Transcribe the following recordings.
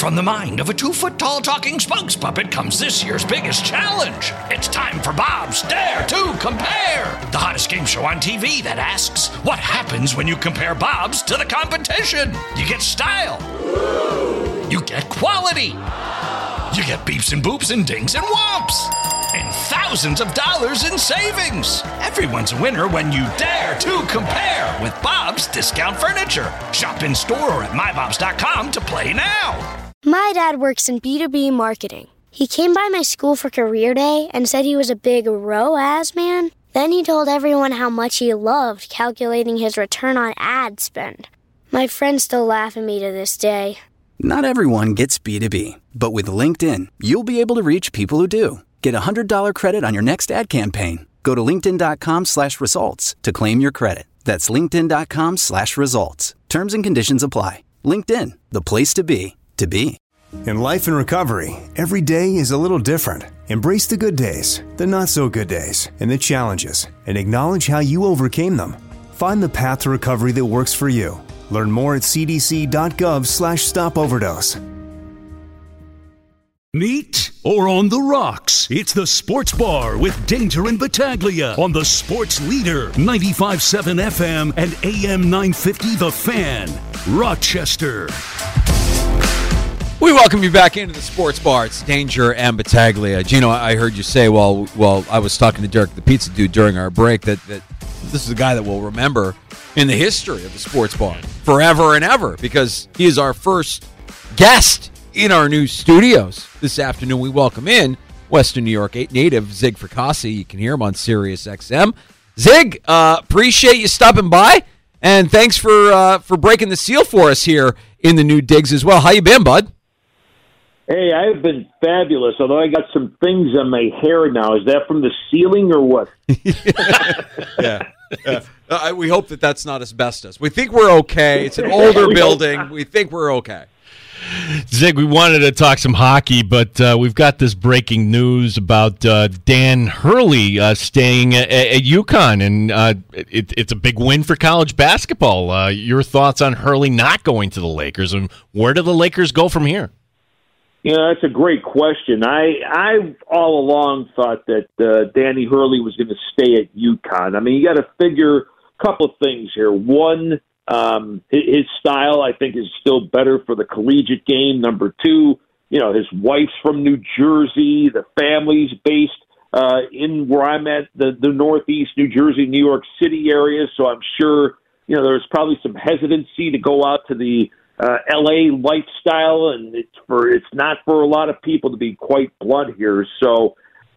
From the mind of a 2-foot-tall talking spokes puppet comes this year's biggest challenge. It's time for Bob's Dare to Compare, the hottest game show on TV that asks, what happens when you compare Bob's to the competition? You get style. You get quality. You get beeps and boops and dings and whomps. And thousands of dollars in savings. Everyone's a winner when you dare to compare with Bob's Discount Furniture. Shop in store or at mybobs.com to play now. My dad works in B2B marketing. He came by my school for career day and said he was a big ROAS man. Then he told everyone how much he loved calculating his return on ad spend. My friends still laugh at me to this day. Not everyone gets B2B, but with LinkedIn, you'll be able to reach people who do. Get a $100 credit on your next ad campaign. Go to linkedin.com/results to claim your credit. That's linkedin.com/results. Terms and conditions apply. LinkedIn, the place to be, to be. In life and recovery, every day is a little different. Embrace the good days, the not so good days, and the challenges, and acknowledge how you overcame them. Find the path to recovery that works for you. Learn more at cdc.gov/stopoverdose. Neat or on the rocks? It's the Sports Bar with Danger and Battaglia on the Sports Leader, 95.7 FM and AM 950 The Fan, Rochester. We welcome you back into the Sports Bar. It's Danger and Battaglia. Gino, I heard you say while I was talking to Derek, the pizza dude, during our break, that this is a guy that we'll remember in the history of the Sports Bar forever and ever, because he is our first guest in our new studios. This afternoon, we welcome in Western New York native Zig Fracassi. You can hear him on Sirius XM. Zig, appreciate you stopping by, and thanks for breaking the seal for us here in the new digs as well. How you been, bud? Hey, I've been fabulous, although I got some things on my hair now. Is that from the ceiling or what? Yeah. We hope that that's not asbestos. We think we're okay. It's an older building. We think we're okay. Zig, we wanted to talk some hockey, but we've got this breaking news about Dan Hurley staying at UConn, and it's a big win for college basketball. Your thoughts on Hurley not going to the Lakers, and where do the Lakers go from here? You know, that's a great question. I all along thought that Danny Hurley was going to stay at UConn. I mean, you got to figure a couple of things here. One, his style, I think, is still better for the collegiate game. Number two, you know, his wife's from New Jersey. The family's based in where I'm at, the Northeast, New Jersey, New York City area. So I'm sure, you know, there's probably some hesitancy to go out to the LA lifestyle, and it's not for a lot of people, to be quite blunt here. So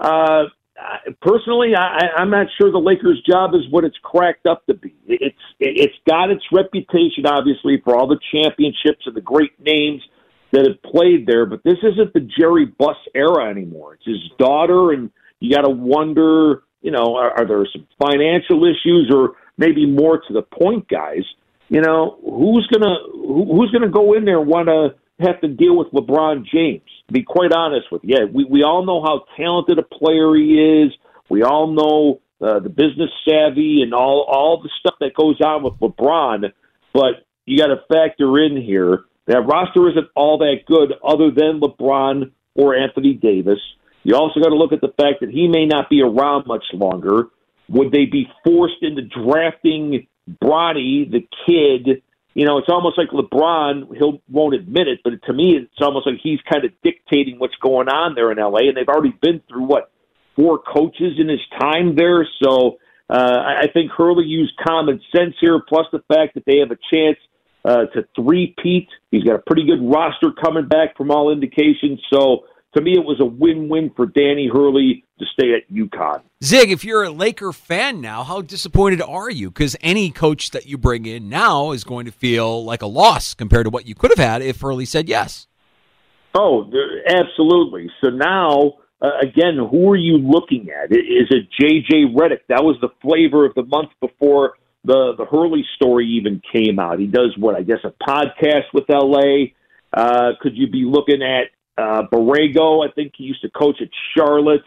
personally, I'm not sure the Lakers' job is what it's cracked up to be. It's got its reputation, obviously, for all the championships and the great names that have played there, but this isn't the Jerry Buss era anymore. It's his daughter, and you got to wonder, you know, are there some financial issues, or maybe more to the point, guys? You know, who's gonna go in there and want to have to deal with LeBron James? To be quite honest with you, yeah, we all know how talented a player he is. We all know the business savvy and all the stuff that goes on with LeBron. But you got to factor in here that roster isn't all that good, other than LeBron or Anthony Davis. You also got to look at the fact that he may not be around much longer. Would they be forced into drafting Bronny, the kid? You know, it's almost like LeBron, won't admit it, but to me, it's almost like he's kind of dictating what's going on there in LA, and they've already been through, 4 coaches in his time there. So I think Hurley used common sense here, plus the fact that they have a chance to three-peat. He's got a pretty good roster coming back from all indications. So to me, it was a win-win for Danny Hurley to stay at UConn. Zig, if you're a Laker fan now, how disappointed are you? Because any coach that you bring in now is going to feel like a loss compared to what you could have had if Hurley said yes. Oh, absolutely. So now, again, who are you looking at? Is it J.J. Redick? That was the flavor of the month before the Hurley story even came out. He does, a podcast with L.A. Could you be looking at Borrego? I think he used to coach at Charlotte.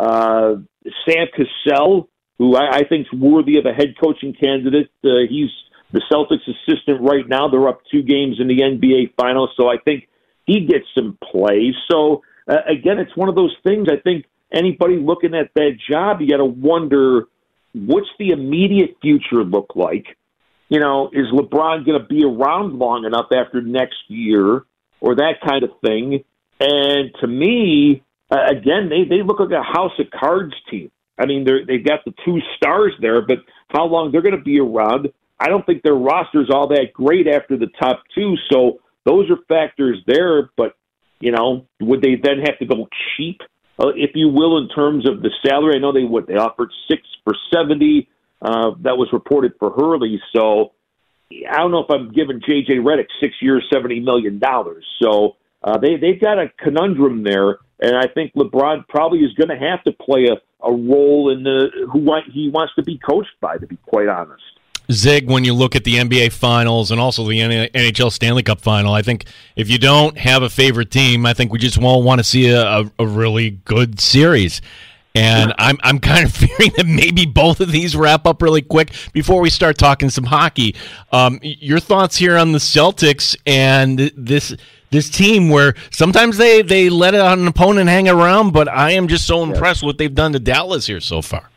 Sam Cassell, who I think is worthy of a head coaching candidate. He's the Celtics assistant right now. They're up 2 games in the NBA Finals, so I think he gets some play. So, again, it's one of those things. I think anybody looking at that job, you got to wonder, what's the immediate future look like? You know, is LeBron going to be around long enough after next year or that kind of thing? And to me, again, they look like a house of cards team. I mean, they've got the two stars there, but how long they're going to be around, I don't think their roster's all that great after the top two. So those are factors there. But, you know, would they then have to go cheap, if you will, in terms of the salary? I know they offered 6 for $70. That was reported for Hurley. So I don't know if I'm giving J.J. Redick 6 years, $70 million. So they've got a conundrum there, and I think LeBron probably is going to have to play a role in who he wants to be coached by, to be quite honest. Zig, when you look at the NBA Finals and also the NHL Stanley Cup Final, I think if you don't have a favorite team, I think we just won't want to see a really good series. And I'm kind of fearing that maybe both of these wrap up really quick before we start talking some hockey. Your thoughts here on the Celtics and this team where sometimes they let an opponent hang around, but I am just so impressed with what they've done to Dallas here so far.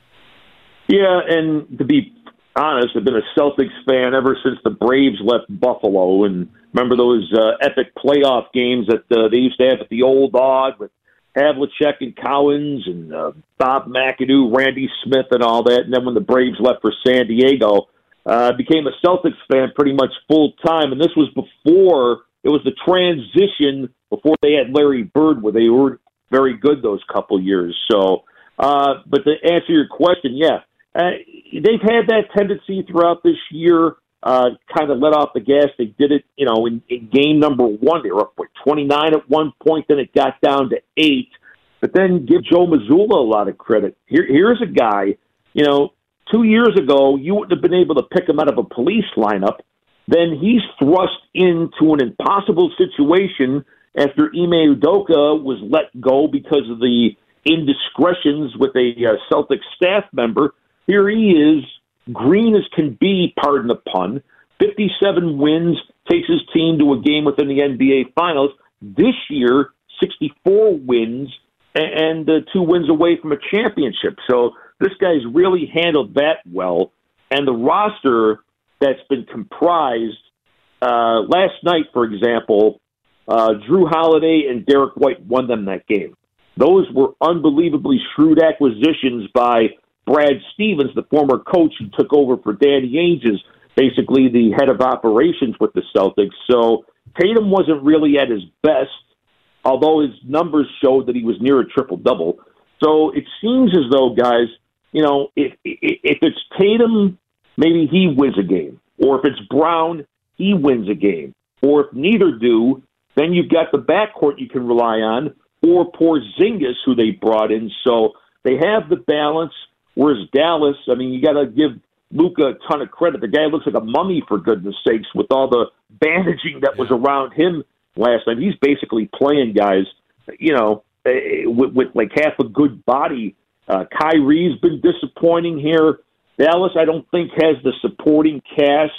Yeah, and to be honest, I've been a Celtics fan ever since the Braves left Buffalo. And remember those epic playoff games that they used to have at the Old Aud with Havlicek and Cowens and Bob McAdoo, Randy Smith, and all that. And then when the Braves left for San Diego, became a Celtics fan pretty much full time. And this was before it was the transition, before they had Larry Bird, where they were very good those couple years. So, but to answer your question, they've had that tendency throughout this year. Kind of let off the gas. They did it, in game number 1. They were up 29 at one point, then it got down to 8. But then give Joe Mazzulla a lot of credit. Here's a guy, 2 years ago, you wouldn't have been able to pick him out of a police lineup. Then he's thrust into an impossible situation after Ime Udoka was let go because of the indiscretions with a Celtics staff member. Here he is, green as can be, pardon the pun, 57 wins, takes his team to a game within the NBA Finals. This year, 64 wins and 2 wins away from a championship. So this guy's really handled that well. And the roster that's been comprised, last night, for example, Drew Holiday and Derek White won them that game. Those were unbelievably shrewd acquisitions by Brad Stevens, the former coach who took over for Danny Ainge, is basically the head of operations with the Celtics. So Tatum wasn't really at his best, although his numbers showed that he was near a triple-double. So it seems as though, guys, if it's Tatum, maybe he wins a game. Or if it's Brown, he wins a game. Or if neither do, then you've got the backcourt you can rely on, or Porzingis, who they brought in. So they have the balance. Whereas Dallas, I mean, you got to give Luka a ton of credit. The guy looks like a mummy, for goodness sakes, with all the bandaging that was around him last night. He's basically playing guys, with like half a good body. Kyrie's been disappointing here. Dallas, I don't think, has the supporting cast.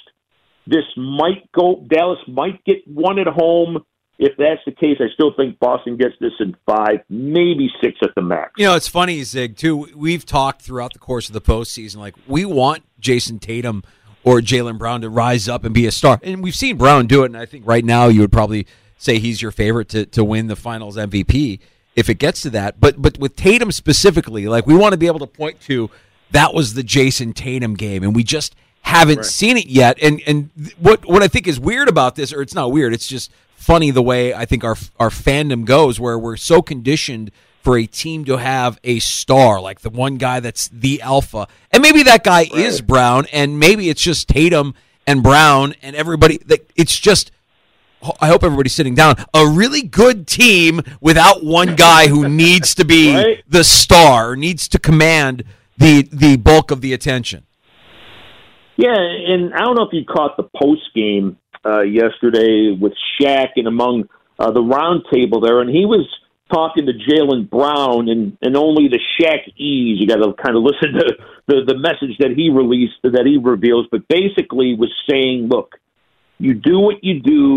Dallas might get one at home. If that's the case, I still think Boston gets this in 5, maybe 6 at the max. It's funny, Zig, too. We've talked throughout the course of the postseason, like, we want Jason Tatum or Jaylen Brown to rise up and be a star. And we've seen Brown do it, and I think right now you would probably say he's your favorite to win the Finals MVP if it gets to that. But with Tatum specifically, like, we want to be able to point to that was the Jason Tatum game, and we just haven't seen it yet. And what I think is weird about this, or it's not weird, it's just funny the way I think our fandom goes, where we're so conditioned for a team to have a star, like the one guy that's the alpha. And maybe that guy is Brown, and maybe it's just Tatum and Brown and everybody. It's just, I hope everybody's sitting down, a really good team without one guy who needs to be the star, needs to command the bulk of the attention. Yeah, and I don't know if you caught the post game yesterday with Shaq and among the round table there, and he was talking to Jaylen Brown, and only the Shaq-ese, you got to kind of listen to the message that he released, that he reveals, but basically was saying, look, you do what you do,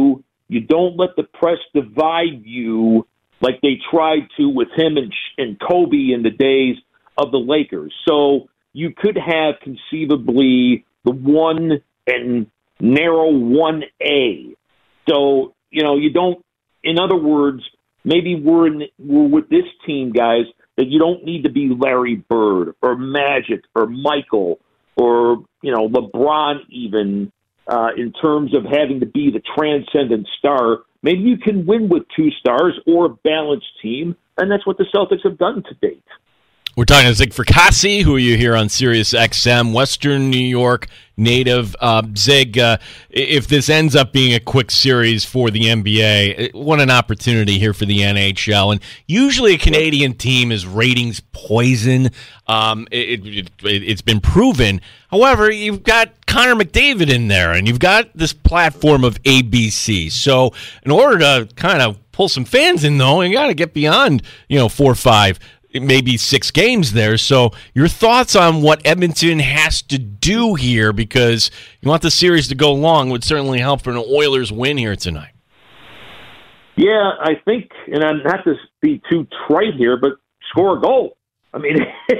You don't let the press divide you like they tried to with him and Kobe in the days of the Lakers. So you could have conceivably the one and narrow 1A. So, you don't, in other words, maybe we're with this team, guys, that you don't need to be Larry Bird or Magic or Michael or, LeBron even in terms of having to be the transcendent star. Maybe you can win with 2 stars or a balanced team, and that's what the Celtics have done to date. We're talking to Zig Fracassi, who you hear on Sirius XM, Western New York native. Zig, if this ends up being a quick series for the NBA, what an opportunity here for the NHL. And usually a Canadian team is ratings poison. It's been proven. However, you've got Connor McDavid in there, and you've got this platform of ABC. So in order to kind of pull some fans in, though, you got to get beyond 4 or 5. Maybe 6 games there. So your thoughts on what Edmonton has to do here, because you want the series to go long, would certainly help for an Oilers win here tonight. Yeah, I think, and I'm not to be too trite here, but score a goal. I mean,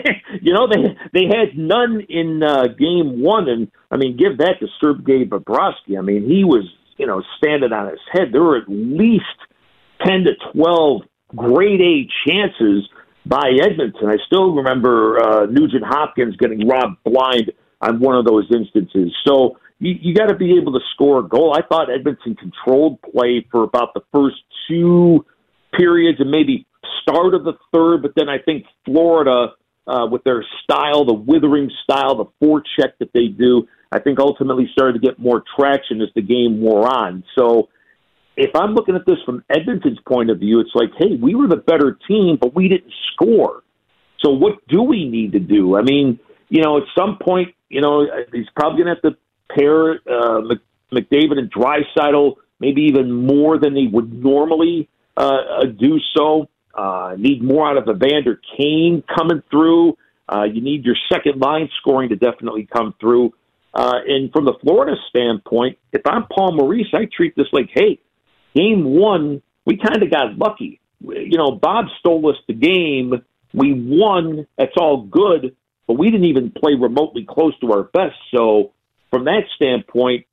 they had none in game 1, and I mean, give that to Sergei Bobrovsky. I mean, he was, standing on his head. There were at least 10 to 12 grade A chances by Edmonton. I still remember Nugent Hopkins getting robbed blind on one of those instances. So you got to be able to score a goal. I thought Edmonton controlled play for about the first 2 periods and maybe start of the third, but then I think Florida, with their style, the withering style, the forecheck that they do, I think ultimately started to get more traction as the game wore on. So if I'm looking at this from Edmonton's point of view, it's like, hey, we were the better team, but we didn't score. So what do we need to do? I mean, at some point, he's probably going to have to pair McDavid and Draisaitl maybe even more than they would normally do so. Need more out of Evander Kane coming through. You need your second line scoring to definitely come through. And from the Florida standpoint, if I'm Paul Maurice, I treat this like, hey, Game 1, we kind of got lucky. Bob stole us the game. We won. That's all good, but we didn't even play remotely close to our best. So from that standpoint,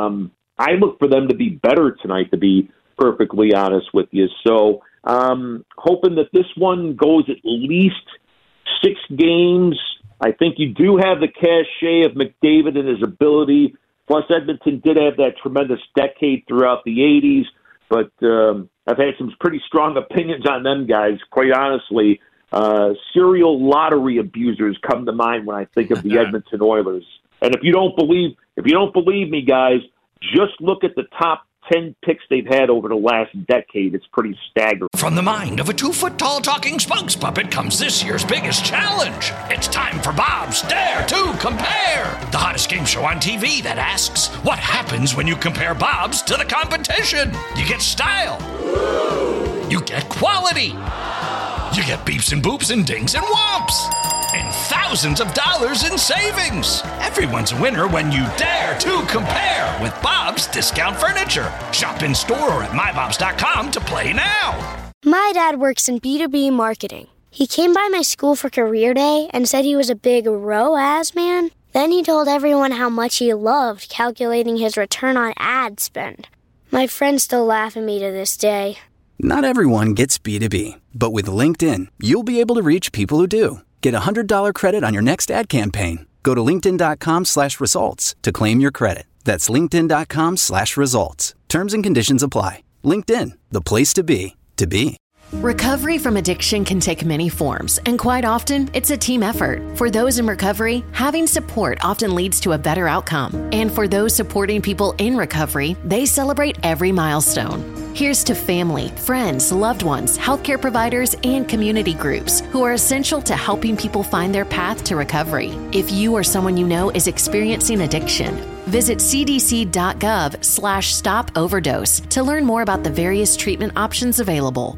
I look for them to be better tonight, to be perfectly honest with you. So hoping that this one goes at least 6 games. I think you do have the cachet of McDavid and his ability. Plus, Edmonton did have that tremendous decade throughout the 80s. But I've had some pretty strong opinions on them guys, quite honestly. Serial lottery abusers come to mind when I think of the Edmonton Oilers. And if you don't believe me, guys, just look at the top 10 picks they've had over the last decade. It's pretty staggering. From the mind of a 2-foot-tall talking spokes puppet comes this year's biggest challenge. It's time for Bob's Dare to Compare, the hottest game show on TV that asks, what happens when you compare Bob's to the competition? You get style. You get quality. You get beeps and boops and dings and whomps. And thousands of dollars in savings. Everyone's a winner when you dare to compare with Bob's Discount Furniture. Shop in store or at mybobs.com to play now. My dad works in B2B marketing. He came by my school for career day and said he was a big ROAS man. Then he told everyone how much he loved calculating his return on ad spend. My friends still laugh at me to this day. Not everyone gets B2B, but with LinkedIn, you'll be able to reach people who do. Get a $100 credit on your next ad campaign. Go to linkedin.com/results to claim your credit. That's linkedin.com/results. Terms and conditions apply. LinkedIn, the place to be, to be. Recovery from addiction can take many forms, and quite often, it's a team effort. For those in recovery, having support often leads to a better outcome. And for those supporting people in recovery, they celebrate every milestone. Here's to family, friends, loved ones, healthcare providers, and community groups who are essential to helping people find their path to recovery. If you or someone you know is experiencing addiction, visit cdc.gov/stop overdose to learn more about the various treatment options available.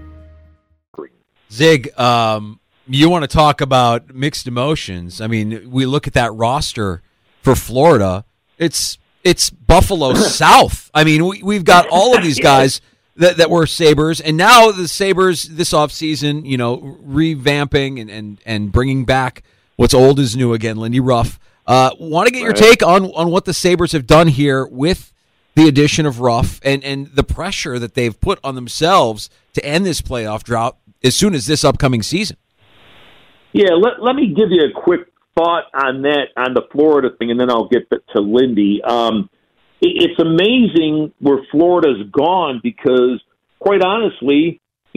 Zig, you want to talk about mixed emotions. I mean, we look at that roster for Florida. It's it's Buffalo South. I mean, we've got all of these guys that were Sabres, and now the Sabres this offseason, revamping and bringing back what's old is new again, Lindy Ruff. Want to get your take on what the Sabres have done here with the addition of Ruff and the pressure that they've put on themselves to end this playoff drought as soon as this upcoming season. Yeah, let me give you a quick thought on that, on the Florida thing, and then I'll get to Lindy. It's amazing where Florida's gone because, quite honestly,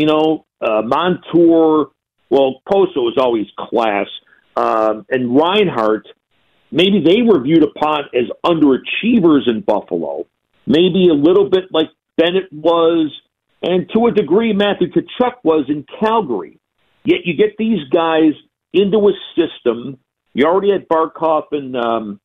Montour, Poso was always class, and Reinhart, maybe they were viewed upon as underachievers in Buffalo, maybe a little bit like Bennett was, and to a degree Matthew Tkachuk was in Calgary. Yet you get these guys into a system. You already had Barkov and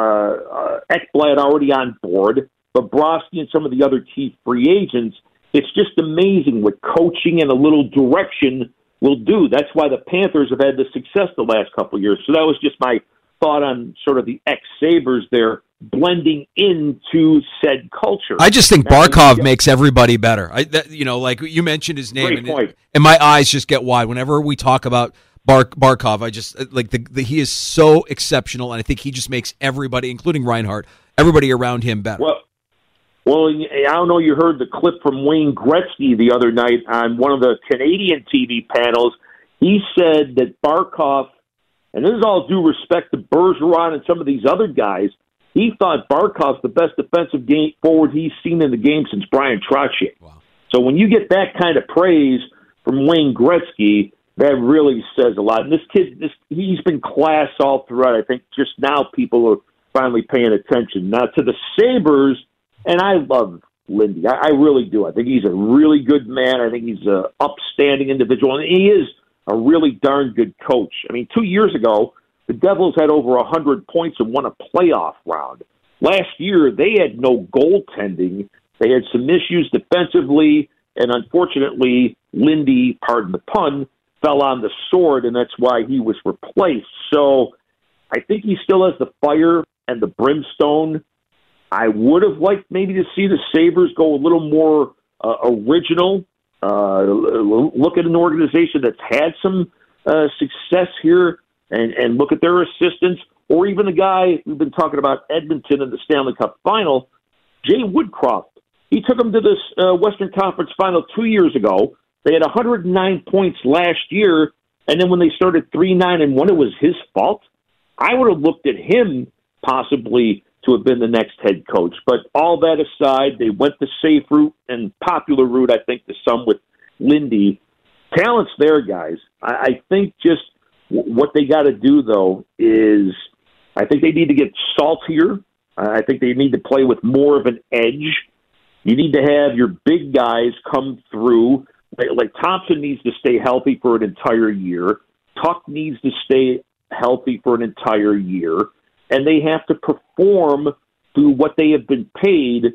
Ekblad already on board, Bobrovsky and some of the other key free agents. It's just amazing what coaching and a little direction will do. That's why the Panthers have had the success the last couple of years. So that was just my thought on sort of the ex-Sabres there blending into said culture. I just think Barkov makes everybody better. Like you mentioned his name, and my eyes just get wide whenever we talk about Barkov. I just he is so exceptional, and I think he just makes everybody, including Reinhart, everybody around him better. Well, I don't know. You heard the clip from Wayne Gretzky the other night on one of the Canadian TV panels. He said that Barkov, and this is all due respect to Bergeron and some of these other guys, he thought Barkov's the best defensive forward he's seen in the game since Brian Trottier. Wow. So when you get that kind of praise from Wayne Gretzky, that really says a lot. And this kid, he's been class all throughout. I think just now people are finally paying attention. Now to the Sabres, and I love Lindy. I really do. I think he's a really good man. I think he's an upstanding individual, and he is a really darn good coach. I mean, 2 years ago, the Devils had over 100 points and won a playoff round. Last year, they had no goaltending. They had some issues defensively, and unfortunately, Lindy, pardon the pun, fell on the sword, and that's why he was replaced. So I think he still has the fire and the brimstone. I would have liked maybe to see the Sabres go a little more original, look at an organization that's had some success here, and look at their assistants, or even the guy we've been talking about, Edmonton in the Stanley Cup final, Jay Woodcroft. He took them to this Western Conference final 2 years ago. They had 109 points last year, and then when they started 3-9-1, it was his fault. I would have looked at him possibly to have been the next head coach. But all that aside, they went the safe route and popular route, I think, to some with Lindy. Talent's there, guys. I think just what they got to do, though, is I think they need to get saltier. I think they need to play with more of an edge. You need to have your big guys come through. Like Thompson needs to stay healthy for an entire year. Tuck needs to stay healthy for an entire year. And they have to perform through what they have been paid.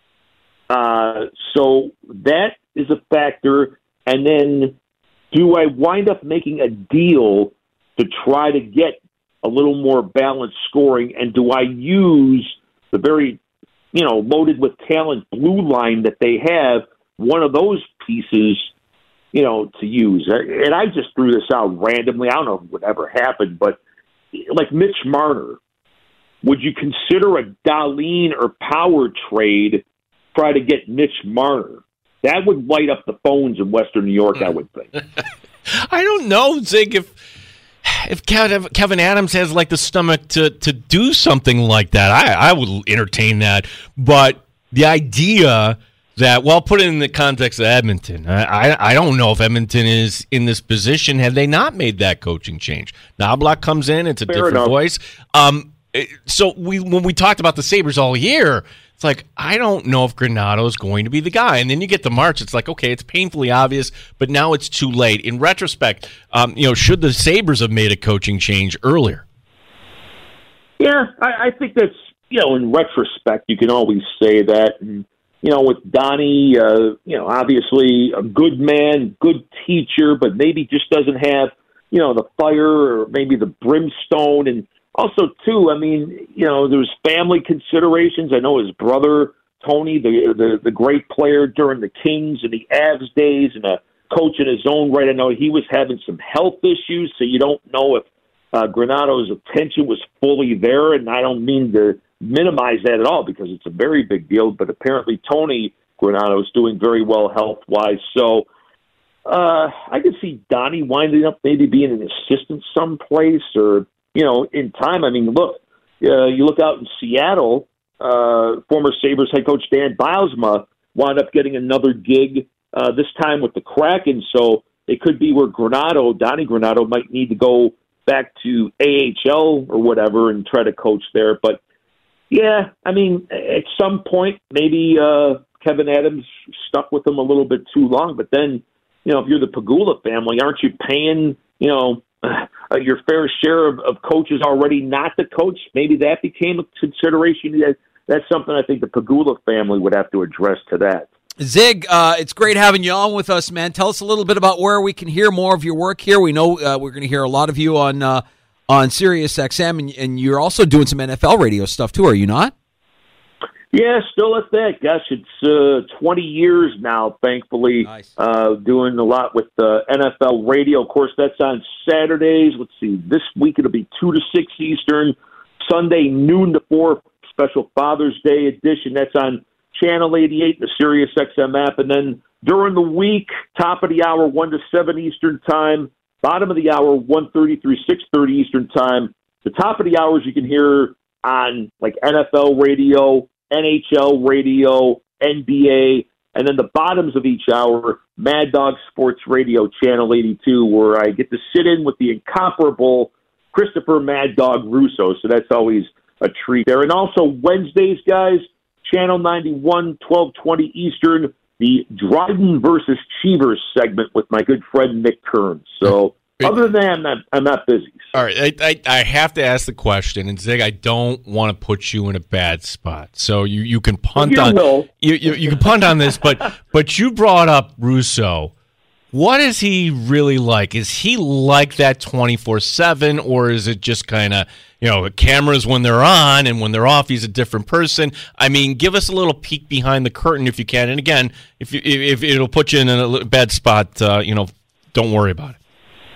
So that is a factor. And then do I wind up making a deal to try to get a little more balanced scoring? And do I use the very, loaded with talent blue line that they have, one of those pieces, to use? And I just threw this out randomly. I don't know if it would ever happen, but like Mitch Marner, would you consider a Dahlin or Power trade, try to get Mitch Marner? That would light up the phones in Western New York, I would think. I don't know, Zig, if Kevin Adams has like the stomach to do something like that. I would entertain that. But the idea that, put it in the context of Edmonton. I don't know if Edmonton is in this position had they not made that coaching change. Knoblauch comes in, it's a different voice. So when we talked about the Sabres all year, it's like, I don't know if Granato is going to be the guy. And then you get to March, it's like, okay, it's painfully obvious, but now it's too late. In retrospect, should the Sabres have made a coaching change earlier? Yeah, I think that's, in retrospect, you can always say that. And, with Donnie, obviously a good man, good teacher, but maybe just doesn't have, the fire or maybe the brimstone. And also, too, I mean, there's family considerations. I know his brother, Tony, the great player during the Kings and the Avs days and a coach in his own right. I know he was having some health issues, so you don't know if Granato's attention was fully there, and I don't mean to minimize that at all because it's a very big deal, but apparently Tony Granato is doing very well health-wise. So I could see Donnie winding up maybe being an assistant someplace or, in time. I mean, look, you look out in Seattle, former Sabres head coach Dan Bylsma wound up getting another gig, this time with the Kraken. So it could be where Donnie Granato might need to go back to AHL or whatever and try to coach there. But, yeah, I mean, at some point, maybe Kevin Adams stuck with him a little bit too long. But then, if you're the Pegula family, aren't you paying, your fair share of coaches already not to coach? Maybe that became a consideration. That's something I think the Pegula family would have to address to that. Zig, it's great having you on with us, man. Tell us a little bit about where we can hear more of your work here. We know we're going to hear a lot of you on Sirius XM, and you're also doing some NFL radio stuff too, are you not? Yeah, still at that. Gosh, it's 20 years now, thankfully, Nice. Doing a lot with NFL radio. Of course, that's on Saturdays. Let's see, this week it'll be 2 to 6 Eastern, Sunday noon to 4, special Father's Day edition. That's on Channel 88, the Sirius XM app. And then during the week, top of the hour, 1 to 7 Eastern time, bottom of the hour, 1:30 through 6:30 Eastern time. The top of the hours you can hear on like NFL radio, NHL radio, NBA, and then the bottoms of each hour, Mad Dog Sports Radio, Channel 82, where I get to sit in with the incomparable Christopher Mad Dog Russo. So that's always a treat there. And also Wednesdays, guys, Channel 91, 12:20 Eastern, the Dryden versus Cheevers segment with my good friend Nick Kearns. So other than that, I'm not busy. So. All right, I have to ask the question, and Zig, I don't want to put you in a bad spot, so you can punt you can punt on this, but you brought up Russo. What is he really like? Is he like that 24/7, or is it just kind of, cameras when they're on and when they're off, he's a different person? I mean, give us a little peek behind the curtain if you can. And again, if it'll put you in a bad spot, don't worry about it.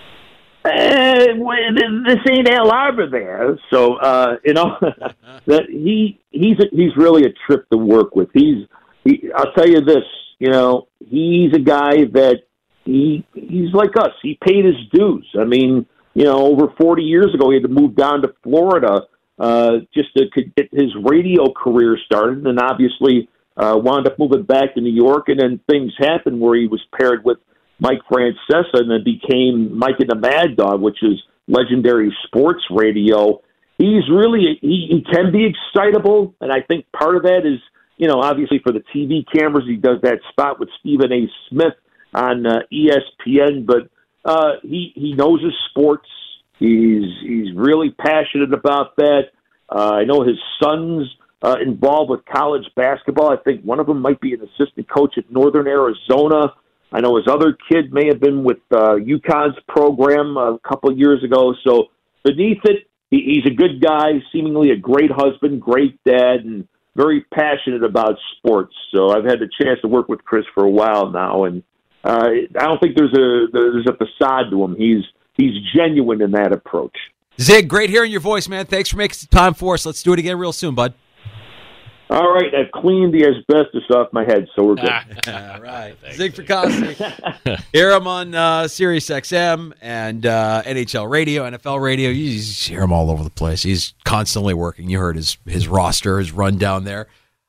This ain't Al Arbor there, so that he's really a trip to work with. I'll tell you this, he's a guy that he's like us. He paid his dues. I mean, over 40 years ago, he had to move down to Florida just to get his radio career started, and obviously wound up moving back to New York. And then things happened where he was paired with Mike Francesa, and then became Mike and the Mad Dog, which is legendary sports radio. He's really he can be excitable, and I think part of that is obviously for the TV cameras, he does that spot with Stephen A. Smith on ESPN, but he knows his sports. He's really passionate about that. I know his son's involved with college basketball. I think one of them might be an assistant coach at Northern Arizona. I know his other kid may have been with UConn's program a couple of years ago. So beneath it, he's a good guy, seemingly a great husband, great dad, and very passionate about sports. So I've had the chance to work with Chris for a while now, and I don't think there's a facade to him. He's genuine in that approach. Zig, great hearing your voice, man. Thanks for making some time for us. Let's do it again real soon, bud. All right, I've cleaned the asbestos off my head, so we're good. All right. Zig Fracassi. Hear him on Sirius XM and NHL radio, NFL radio. You just hear him all over the place. He's constantly working. You heard his roster, his rundown there.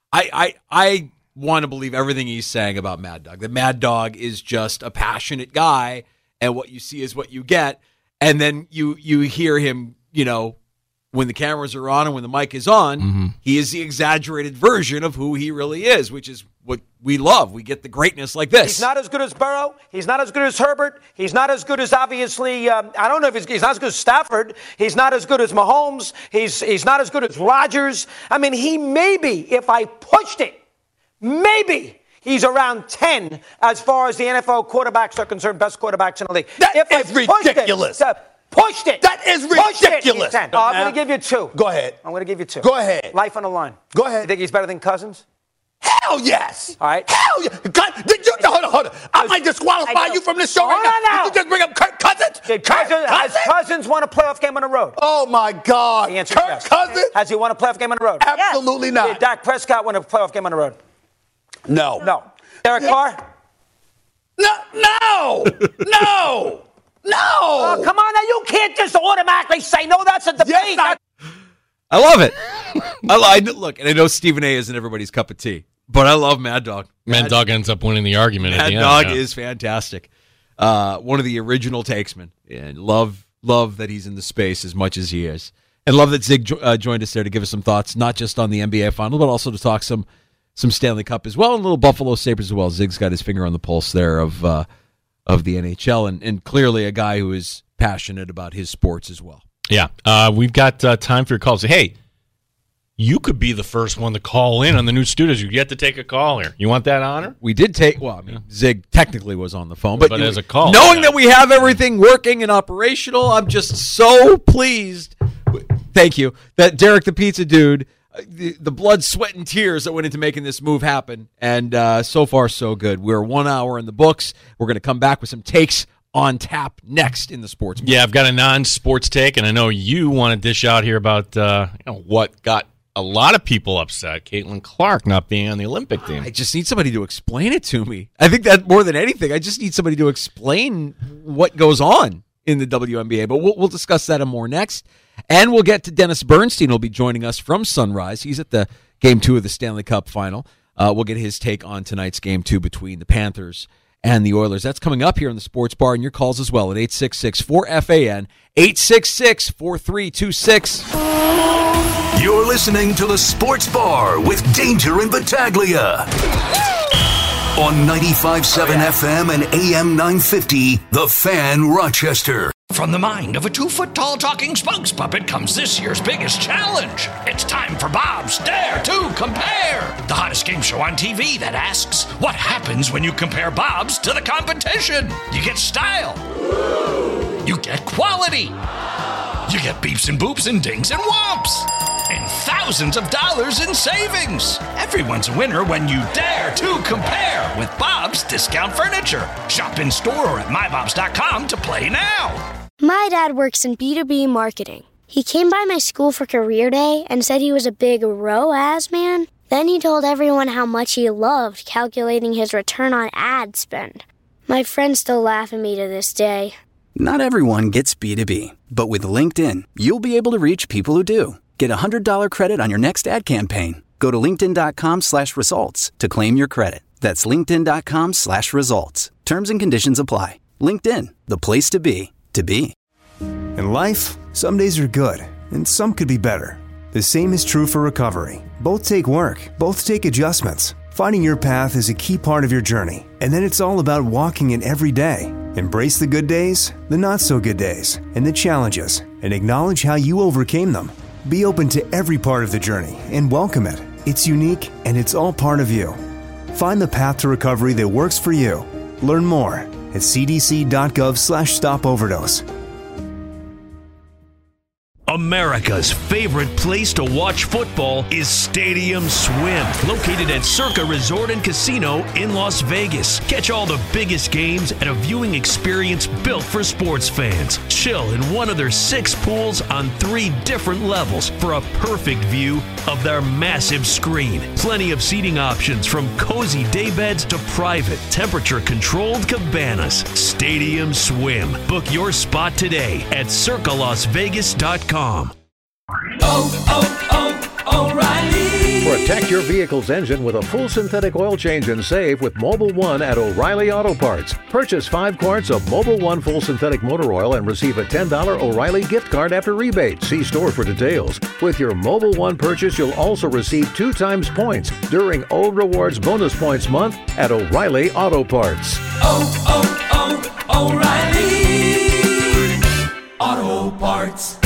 I want to believe everything he's saying about Mad Dog. The Mad Dog is just a passionate guy, and what you see is what you get. And then you hear him, when the cameras are on and when the mic is on, he is the exaggerated version of who he really is, which is what we love. We get the greatness like this. He's not as good as Burrow. He's not as good as Herbert. He's not as good as, obviously, I don't know if he's not as good as Stafford. He's not as good as Mahomes. He's not as good as Rodgers. I mean, he maybe, if I pushed it, maybe he's around 10 as far as the NFL quarterbacks are concerned, best quarterbacks in the league. That is ridiculous. Pushed it. That is ridiculous. I'm going to give you 2. Go ahead. I'm going to give you 2. Go ahead. Life on the line. Go ahead. You think he's better than Cousins? Hell yes. All right. Hell yeah. Did you? Hold on. I might disqualify you from this show right now. Did you just bring up Kirk Cousins? Has Cousins won a playoff game on the road? Oh, my God. Kirk Cousins? Has he won a playoff game on the road? Absolutely not. Did Dak Prescott win a playoff game on the road? No. Derek Carr? No. Oh, come on now. You can't just automatically say no. That's a debate. Yes, I love it. Look, and I know Stephen A. isn't everybody's cup of tea, but I love Mad Dog. Mad Dog ends up winning the argument at the end. Mad Dog is fantastic. One of the original takesmen, and love that he's in the space as much as he is, and love that Zig joined us there to give us some thoughts, not just on the NBA final, but also to talk some Stanley Cup as well, and little Buffalo Sabres as well. Zig's got his finger on the pulse there of the NHL, and clearly a guy who is passionate about his sports as well. Yeah, we've got time for your calls. Hey, you could be the first one to call in on the new studios. You get to take a call here. You want that honor? We did take, Zig technically was on the phone. But as a call. Knowing that we have everything working and operational, I'm just so pleased. Thank you. That Derek the Pizza Dude, the blood, sweat, and tears that went into making this move happen. And so far, so good. We're 1 hour in the books. We're going to come back with some takes on tap next in the sports. Yeah, I've got a non-sports take, and I know you want to dish out here about what got a lot of people upset, Caitlin Clark not being on the Olympic team. I just need somebody to explain it to me. I think that more than anything, I just need somebody to explain what goes on in the WNBA. But we'll discuss that and more next. And we'll get to Dennis Bernstein, who'll be joining us from Sunrise. He's at the Game 2 of the Stanley Cup Final. We'll get his take on tonight's Game 2 between the Panthers and the Oilers. That's coming up here in the Sports Bar, and your calls as well at 866-4FAN, 866-4326. You're listening to the Sports Bar with Danger and Battaglia on 95.7 FM and AM 950, The Fan, Rochester. From the mind of a 2-foot-tall talking spokes puppet comes this year's biggest challenge. It's time for Bob's Dare to Compare, the hottest game show on TV that asks, what happens when you compare Bob's to the competition? You get style. You get quality. You get beeps and boops and dings and whomps. And thousands of dollars in savings. Everyone's a winner when you dare to compare with Bob's Discount Furniture. Shop in store or at mybobs.com to play now. My dad works in B2B marketing. He came by my school for career day and said he was a big ROAS man. Then he told everyone how much he loved calculating his return on ad spend. My friends still laugh at me to this day. Not everyone gets B2B, but with LinkedIn, you'll be able to reach people who do. Get a $100 credit on your next ad campaign. Go to linkedin.com/results to claim your credit. That's linkedin.com/results. Terms and conditions apply. LinkedIn, the place to be, to be. In life, some days are good, and some could be better. The same is true for recovery. Both take work, both take adjustments. Finding your path is a key part of your journey, and then it's all about walking it every day. Embrace the good days, the not-so-good days, and the challenges, and acknowledge how you overcame them. Be open to every part of the journey and welcome it. It's unique, and it's all part of you. Find the path to recovery that works for you. Learn more at cdc.gov/stopoverdose. America's favorite place to watch football is Stadium Swim, located at Circa Resort and Casino in Las Vegas. Catch all the biggest games at a viewing experience built for sports fans. Chill in one of their 6 pools on 3 different levels for a perfect view of their massive screen. Plenty of seating options from cozy daybeds to private, temperature-controlled cabanas. Stadium Swim. Book your spot today at circalasvegas.com. O'Reilly. Protect your vehicle's engine with a full synthetic oil change and save with Mobil 1 at O'Reilly Auto Parts. Purchase 5 quarts of Mobil 1 full synthetic motor oil and receive a $10 O'Reilly gift card after rebate. See store for details. With your Mobil 1 purchase, you'll also receive 2 times points during O Rewards Bonus Points Month at O'Reilly Auto Parts. O'Reilly Auto Parts.